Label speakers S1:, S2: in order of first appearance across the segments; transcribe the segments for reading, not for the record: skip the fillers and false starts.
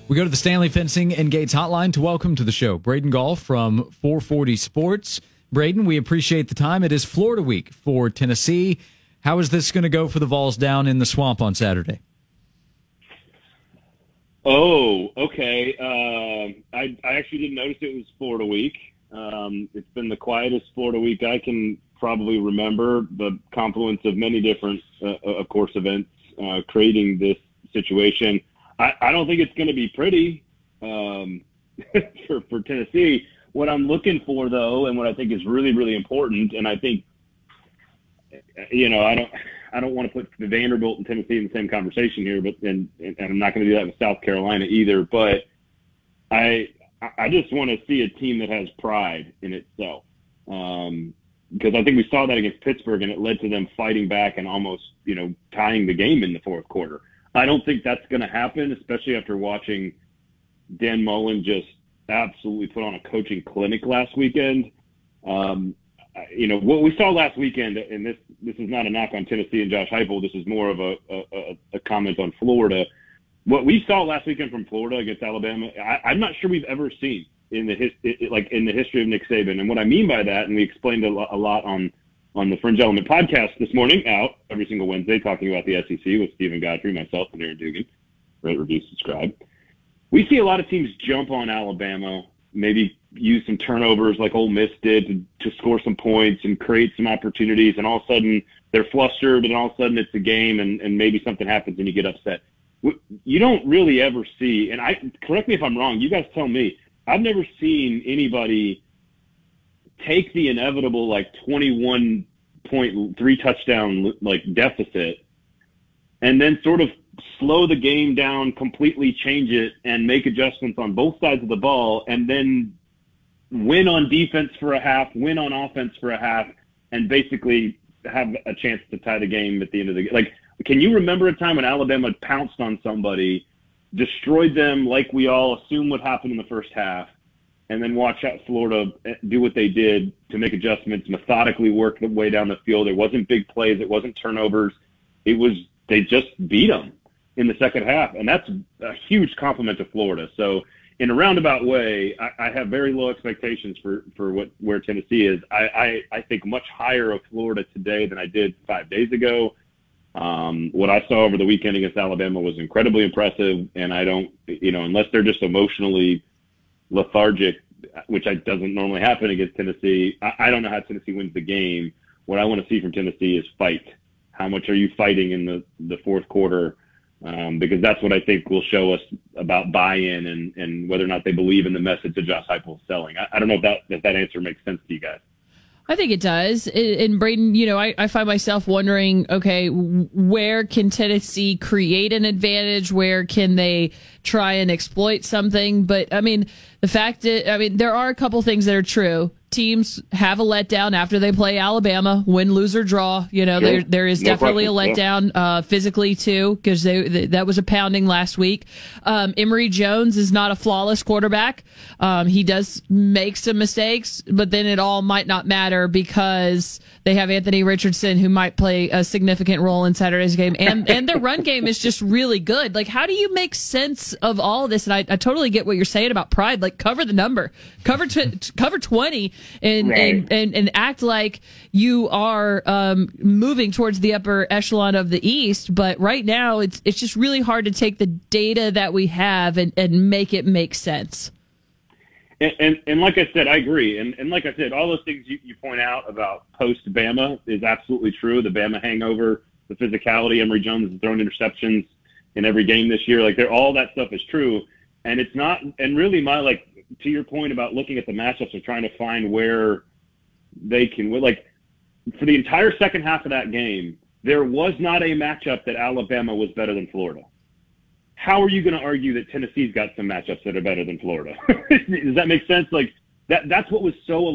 S1: We go to the Stanley Fencing and Gates hotline to welcome to the show Braden Gall from 440 Sports. Braden, we appreciate the time. It is Florida week for Tennessee. How is this going to go for the Vols down in the swamp on Saturday?
S2: Oh, okay. I actually didn't notice it was Florida week. It's been the quietest Florida week I can probably remember. The confluence of many different, of course, events creating this situation. I don't think it's going to be pretty for Tennessee. What I'm looking for, though, and what I think is really, really important, and I think, I don't want to put the Vanderbilt and Tennessee in the same conversation here, but and I'm not going to do that with South Carolina either. But I just want to see a team that has pride in itself, because I think we saw that against Pittsburgh, and it led to them fighting back and almost tying the game in the fourth quarter. I don't think that's going to happen, especially after watching Dan Mullen just absolutely put on a coaching clinic last weekend. What we saw last weekend, and this is not a knock on Tennessee and Josh Heupel. This is more of a comment on Florida. What we saw last weekend from Florida against Alabama, I'm not sure we've ever seen in the history of Nick Saban. And what I mean by that, and we explained a lot on the Fringe Element podcast this morning, out every single Wednesday, talking about the SEC with Stephen Godfrey, myself, and Aaron Dugan. Rate, review, subscribe. We see a lot of teams jump on Alabama, maybe use some turnovers like Ole Miss did to score some points and create some opportunities, and all of a sudden they're flustered, and all of a sudden it's a game, and maybe something happens and you get upset. You don't really ever see, and correct me if I'm wrong, you guys tell me, I've never seen anybody take the inevitable 21-point, 3-touchdown deficit and then sort of slow the game down, completely change it, and make adjustments on both sides of the ball, and then win on defense for a half, win on offense for a half, and basically have a chance to tie the game at the end of the game. Can you remember a time when Alabama pounced on somebody, destroyed them like we all assume would happen in the first half, and then watch out Florida do what they did to make adjustments, methodically work the way down the field? It wasn't big plays. It wasn't turnovers. They just beat them in the second half, and that's a huge compliment to Florida. So in a roundabout way, I have very low expectations for where Tennessee is. I think much higher of Florida today than I did 5 days ago. What I saw over the weekend against Alabama was incredibly impressive, and I don't, unless they're just emotionally lethargic, which doesn't normally happen against Tennessee, I don't know how Tennessee wins the game. What I want to see from Tennessee is fight. How much are you fighting in the fourth quarter? Because that's what I think will show us about buy-in and whether or not they believe in the message that Josh Heupel is selling. I don't know if that answer makes sense to you guys.
S3: I think it does. And Braden, I find myself wondering, okay, where can Tennessee create an advantage? Where can they try and exploit something? But the fact that, there are a couple things that are true. Teams have a letdown after they play Alabama, win, lose, or draw.
S2: Sure.
S3: There is definitely a letdown physically too, because that was a pounding last week. Emory Jones is not a flawless quarterback. He does make some mistakes, but then it all might not matter because they have Anthony Richardson, who might play a significant role in Saturday's game, and their run game is just really good. How do you make sense of all of this? And I totally get what you're saying about pride. Cover the number, cover 20. And act like you are moving towards the upper echelon of the East, but right now it's just really hard to take the data that we have and make it make sense.
S2: And like I said, I agree. And like I said, all those things you point out about post-Bama is absolutely true. The Bama hangover, the physicality, Emory Jones has thrown interceptions in every game this year. All that stuff is true. And it's not – and really to your point about looking at the matchups and trying to find where they can win, for the entire second half of that game, there was not a matchup that Alabama was better than Florida. How are you going to argue that Tennessee's got some matchups that are better than Florida? Does that make sense? That's what was so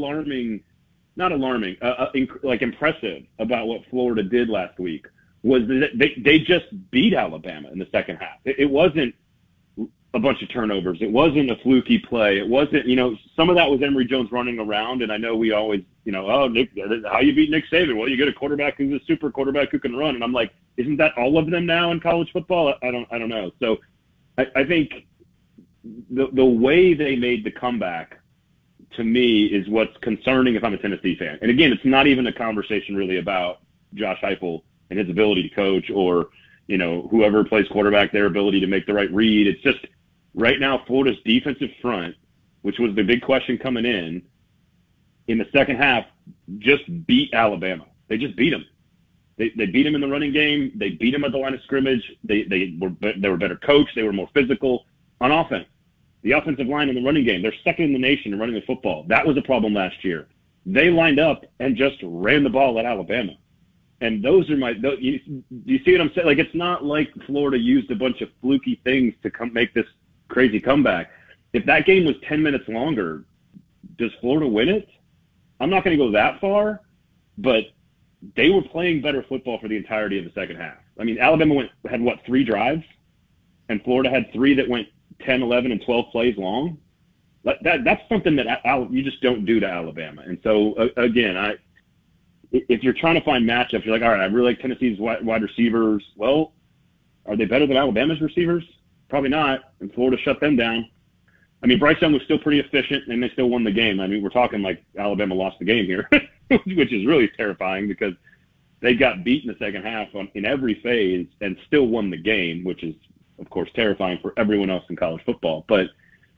S2: impressive about what Florida did last week was that they just beat Alabama in the second half. It wasn't a bunch of turnovers. It wasn't a fluky play. It wasn't, some of that was Emory Jones running around. And I know we always, Nick, how you beat Nick Saban? Well, you get a quarterback who's a super quarterback who can run. And I'm like, isn't that all of them now in college football? I don't know. So I think the way they made the comeback, to me, is what's concerning if I'm a Tennessee fan. And again, it's not even a conversation really about Josh Heupel and his ability to coach, or, whoever plays quarterback, their ability to make the right read. It's just right now Florida's defensive front, which was the big question coming in the second half, just beat Alabama. They just beat them. They beat them in the running game. They beat them at the line of scrimmage. They were better coached. They were more physical on offense. The offensive line in the running game, they're second in the nation in running the football. That was a problem last year. They lined up and just ran the ball at Alabama. And those are you see what I'm saying? Like, it's not like Florida used a bunch of fluky things to make this crazy comeback. If that game was 10 minutes longer, does Florida win it? I'm not going to go that far, but they were playing better football for the entirety of the second half. I mean, Alabama had 3 drives, and Florida had 3 that went 10, 11, and 12 plays long. That's something that you just don't do to Alabama. And so, again, if you're trying to find matchups, you're like, all right, I really like Tennessee's wide receivers. Well, are they better than Alabama's receivers? Probably not, and Florida shut them down. I mean, Bryce Young was still pretty efficient, and they still won the game. I mean, we're talking like Alabama lost the game here, which is really terrifying because they got beat in the second half in every phase and still won the game, which is, of course, terrifying for everyone else in college football. But,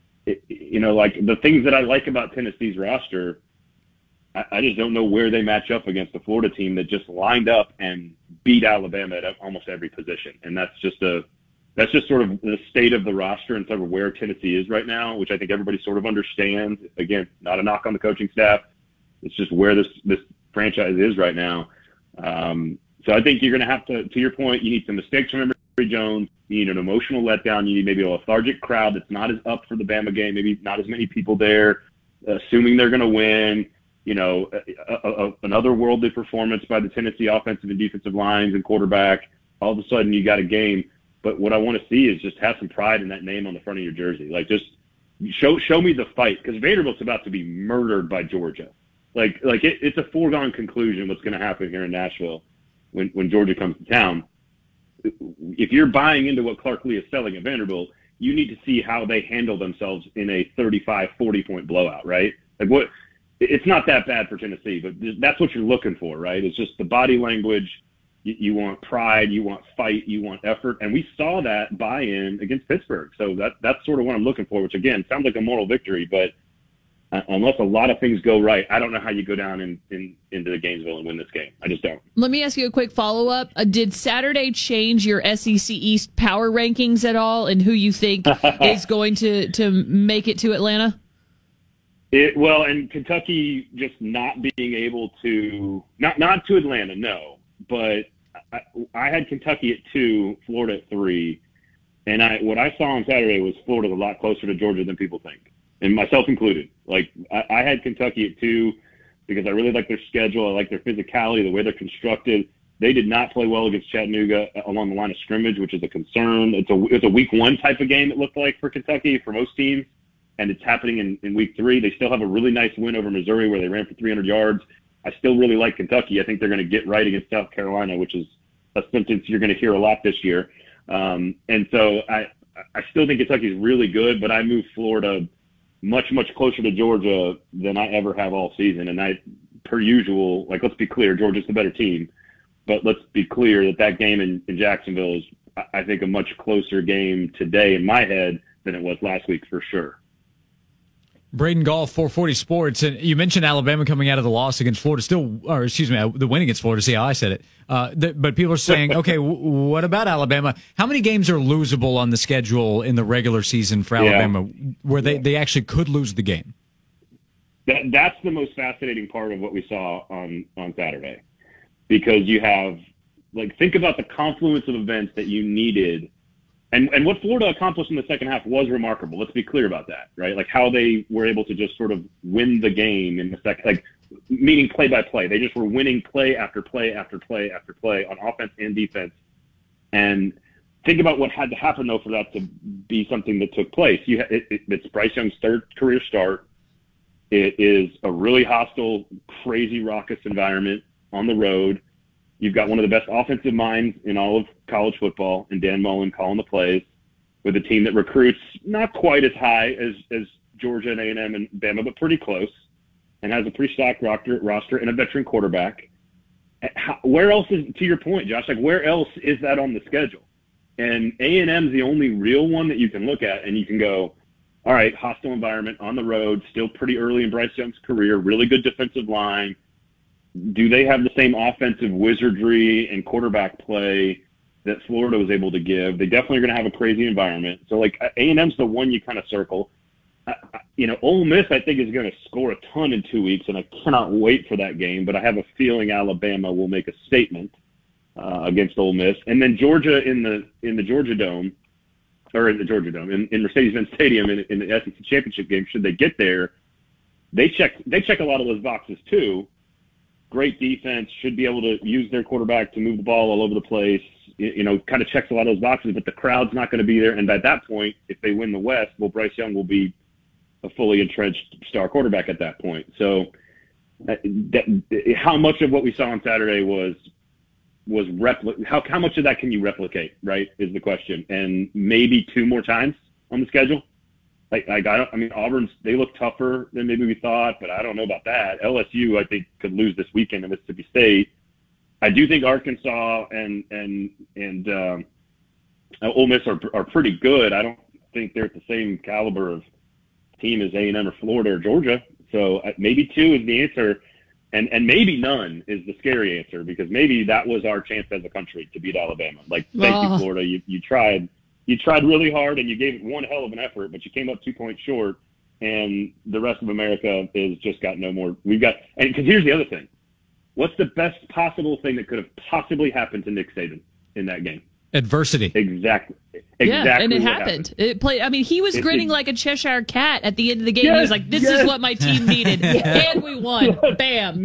S2: like the things that I like about Tennessee's roster, I just don't know where they match up against the Florida team that just lined up and beat Alabama at almost every position. And that's just sort of the state of the roster and sort of where Tennessee is right now, which I think everybody sort of understands. Again, not a knock on the coaching staff. It's just where this franchise is right now. So I think you're going to have to your point, you need some mistakes from Emory Jones. You need an emotional letdown. You need maybe a lethargic crowd that's not as up for the Bama game, maybe not as many people there, assuming they're going to win. An otherworldly performance by the Tennessee offensive and defensive lines and quarterback. All of a sudden you got a game. But what I want to see is just have some pride in that name on the front of your jersey. Like, just show me the fight, because Vanderbilt's about to be murdered by Georgia. It's a foregone conclusion what's going to happen here in Nashville when Georgia comes to town. If you're buying into what Clark Lee is selling at Vanderbilt, you need to see how they handle themselves in a 35, 40-point blowout, right? It's not that bad for Tennessee, but that's what you're looking for, right? It's just the body language. You want pride, you want fight, you want effort. And we saw that buy-in against Pittsburgh. So that's sort of what I'm looking for, which, again, sounds like a moral victory. But unless a lot of things go right, I don't know how you go down into the Gainesville and win this game. I just don't.
S3: Let me ask you a quick follow-up. Did Saturday change your SEC East power rankings at all, and who you think is going to make it to Atlanta?
S2: And Kentucky just not being able to – not to Atlanta, no. But I had Kentucky at 2, Florida at 3, and what I saw on Saturday was Florida a lot closer to Georgia than people think, and myself included. Like, I had Kentucky at 2 because I really like their schedule, I like their physicality, the way they're constructed. They did not play well against Chattanooga along the line of scrimmage, which is a concern. It's a week 1 type of game, it looked like, for Kentucky for most teams, and it's happening in week 3. They still have a really nice win over Missouri where they ran for 300 yards. I still really like Kentucky. I think they're going to get right against South Carolina, which is a sentence you're going to hear a lot this year. And so I still think Kentucky's really good, but I moved Florida much, much closer to Georgia than I ever have all season. And per usual, let's be clear, Georgia's the better team. But let's be clear that game in Jacksonville is, I think, a much closer game today in my head than it was last week for sure.
S1: Braden Gall, 440 Sports, and you mentioned Alabama coming out of the loss against Florida, the win against Florida. See how I said it. But people are saying, okay, what about Alabama? How many games are losable on the schedule in the regular season for Alabama where they actually could lose the game?
S2: That's the most fascinating part of what we saw on Saturday, because you have, think about the confluence of events that you needed. And what Florida accomplished in the second half was remarkable. Let's be clear about that, right? How they were able to just sort of win the game in the second, meaning play by play. They just were winning play after play after play after play on offense and defense. And think about what had to happen, though, for that to be something that took place. It's Bryce Young's 3rd career start. It is a really hostile, crazy, raucous environment on the road. You've got one of the best offensive minds in all of college football, and Dan Mullen calling the plays. with a team that recruits not quite as high as Georgia and A&M and Bama, but pretty close, and has a pretty stacked roster and a veteran quarterback. Where else is, to your point, Josh, like where else is that on the schedule? And A&M's the only real one that you can look at and you can go, all right, hostile environment on the road, still pretty early in Bryce Young's career, really good defensive line. Do they have the same offensive wizardry and quarterback play that Florida was able to give? They definitely are going to have a crazy environment. So, like, A&M's the one you kind of circle. Ole Miss, I think, is going to score a ton in 2 weeks, and I cannot wait for that game. But I have a feeling Alabama will make a statement against Ole Miss. And then Georgia in the Georgia Dome, or in the Georgia Dome, in Mercedes-Benz Stadium in the SEC championship game, should they get there, they check a lot of those boxes too. Great defense, should be able to use their quarterback to move the ball all over the place. Kind of checks a lot of those boxes, but the crowd's not going to be there. And at that point, if they win the West, well, Bryce Young will be a fully entrenched star quarterback at that point. So how much of what we saw on Saturday was how much of that can you replicate, right, is the question. And maybe 2 more times on the schedule. Auburn's, they look tougher than maybe we thought, but I don't know about that. LSU, I think, could lose this weekend to Mississippi State. I do think Arkansas and Ole Miss are pretty good. I don't think they're at the same caliber of team as A&M or Florida or Georgia. So maybe 2 is the answer, and maybe none is the scary answer, because maybe that was our chance as a country to beat Alabama. Like, thank you, Florida. You tried. You tried really hard, and you gave it one hell of an effort, but you came up 2 points short, and the rest of America has just got no more. Because here's the other thing. What's the best possible thing that could have possibly happened to Nick Saban in that game?
S1: Adversity.
S2: Exactly.
S3: Yeah, and it happened. It played. I mean, he was grinning like a Cheshire cat at the end of the game. Yes, he was like, "This is what my team needed," and we won. Bam.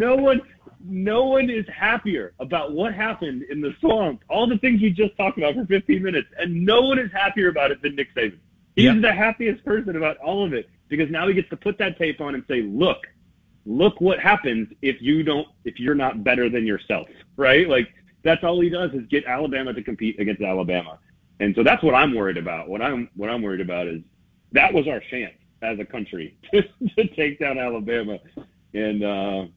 S2: No one is happier about what happened in the swamp. All the things we just talked about for 15 minutes, and no one is happier about it than Nick Saban. He's the happiest person about all of it, because now he gets to put that tape on and say, "Look what happens if you're not better than yourself," right? Like, that's all he does is get Alabama to compete against Alabama. And so that's what I'm worried about. What I'm worried about is that was our chance as a country to take down Alabama. And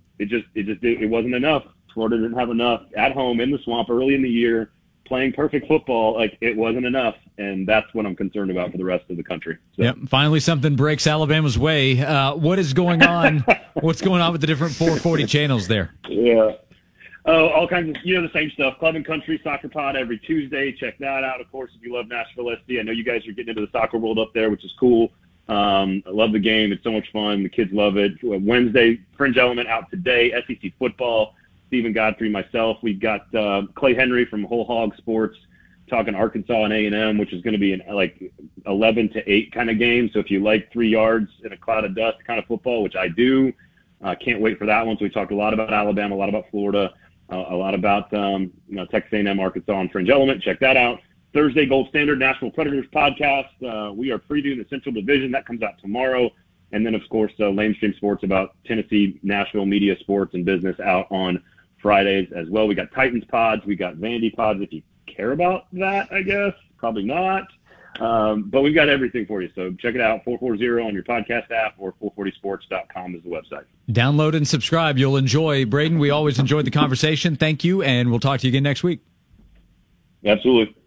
S2: it wasn't enough. Florida didn't have enough at home in the swamp early in the year, playing perfect football. Like, it wasn't enough. And that's what I'm concerned about for the rest of the country. So.
S1: Yep. Finally, something breaks Alabama's way. What is going on? What's going on with the different 440 channels there?
S2: Yeah. Oh, all kinds of, the same stuff. Club and Country Soccer Pod every Tuesday. Check that out. Of course, if you love Nashville SC, I know you guys are getting into the soccer world up there, which is cool. I love the game. It's so much fun. The kids love it. Wednesday, Fringe Element out today. SEC football. Stephen Godfrey, myself. We've got Clay Henry from Whole Hog Sports talking Arkansas and A&M, which is going to be an 11-8 kind of game. So if you like 3 yards in a cloud of dust kind of football, which I do, can't wait for that one. So we talked a lot about Alabama, a lot about Florida. A lot about Texas A&M, Arkansas, and Fringe Element. Check that out. Thursday, Gold Standard Nashville Predators podcast. We are previewing the Central Division. That comes out tomorrow. And then, of course, Lamestream Sports about Tennessee, Nashville media, sports, and business out on Fridays as well. We got Titans pods. We got Vandy pods, if you care about that, I guess. Probably not. But we've got everything for you. So check it out, 440 on your podcast app, or 440sports.com is the website.
S1: Download and subscribe. You'll enjoy. Braden, we always enjoyed the conversation. Thank you, and we'll talk to you again next week.
S2: Absolutely.